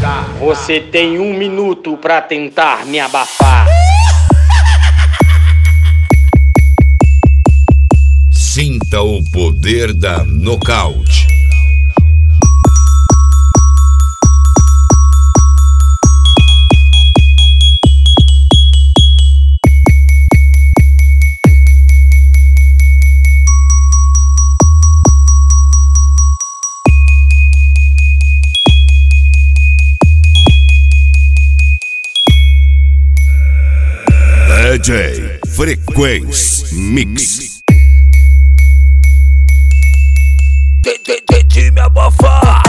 Você tem 1 minuto pra tentar me abafar. Sinta o poder da nocaute. DJ Frequência Mix. Tente me abafar.